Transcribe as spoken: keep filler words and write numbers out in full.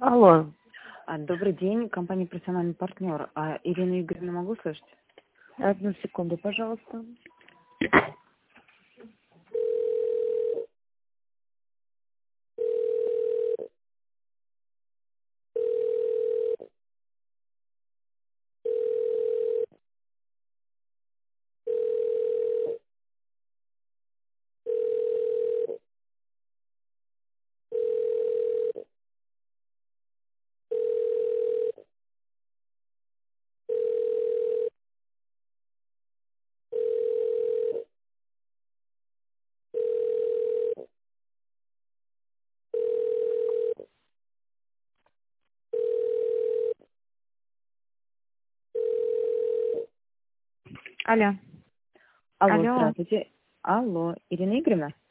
Алло. А, Добрый день, компания «Профессиональный партнер». А, Ирину Игоревну могу слышать? Одну секунду, пожалуйста. Алло. Алло, Алло. здравствуйте. Алло, Ирина Игоревна?